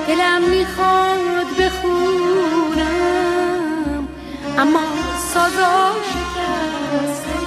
دلم میخواد بخونم اما سازا شکسته،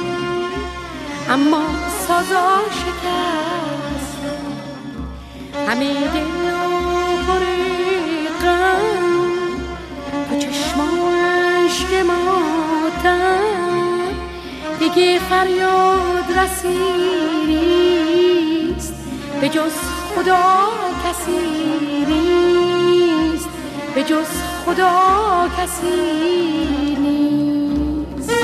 اما سازا شکسته. همه دل پر غم، تو چشماش که ماتم، دیگه فریاد رسی نیست، به جز خدا کسی نیست، به جز خدا کسی نیست.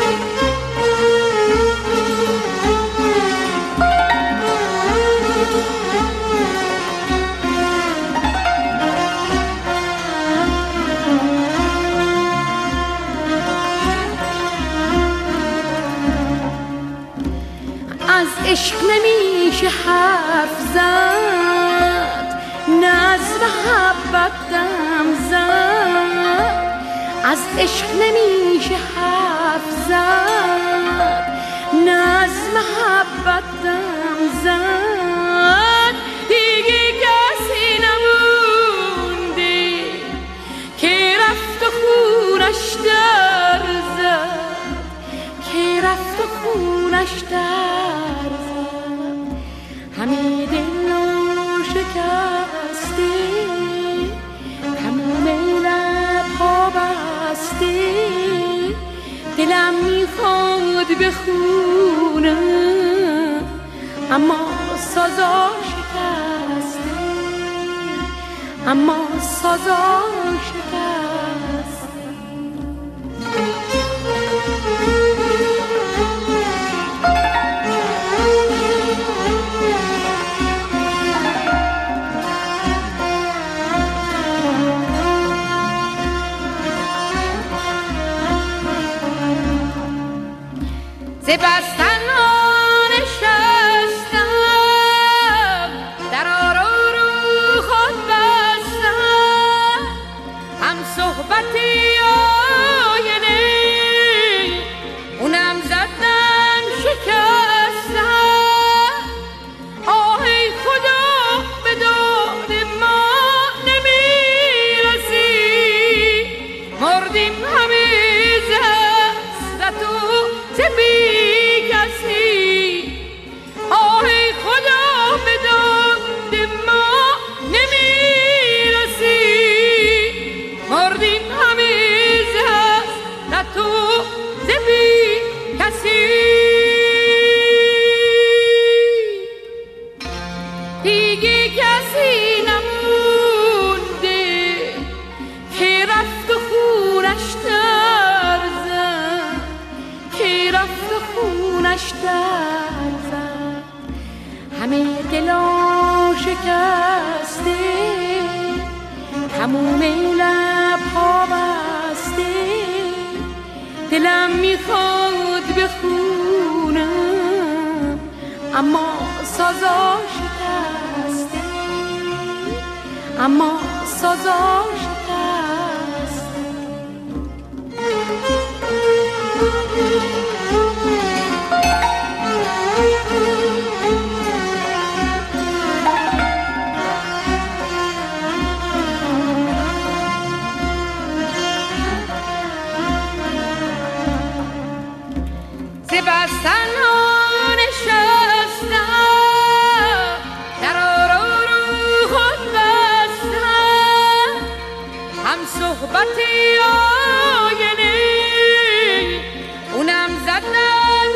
از عشق نمیشه حرف زد، نه از محبت دم زد. از عشق نمیشه حرف زد، نه از محبت دم زد. دیگه کسی نمونده که رفت و خونش در زد، که رفت و خونش در زد. همه دل شکسته، تموم لب‌ها بسته، دلم میخواد بخونم اما سازا شکسته، اما سازا شکسته. ز بستن ها نشستم، در رو خود بستم، هم صحبتی آینه اونم زدم شکستم. آه ای خدا به داد ما نمیرسی، مردیم همه ز حسرت و ز همه دلا شکسته، تموم لب‌ها بسته، دلم میخواد بخونم اما سازا شکسته، اما سازا شکسته. بستن ها نشستم، در رو خود بستم، هم صحبتی آینه اونم زدم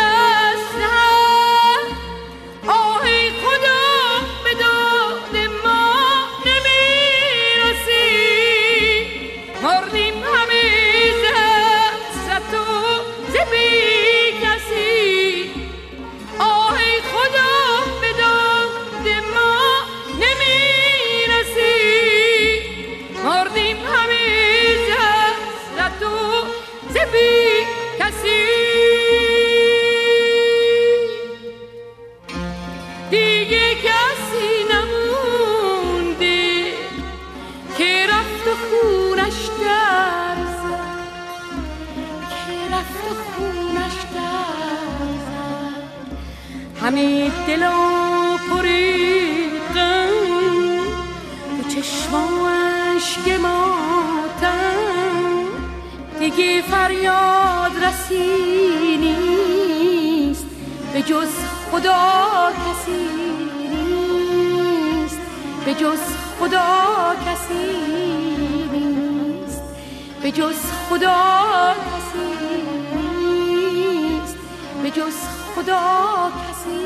شکستم. آه ای خدا به داد ما نمیرسی، مردیم همه ز حسرت و ز همه دل و پر غم، تو چشم دیگ فریاد رسی نیست، به جز خدا کسی نیست، به جز خدا کسی نیست، به جز خدا کسی نیست، به جز خدا کسی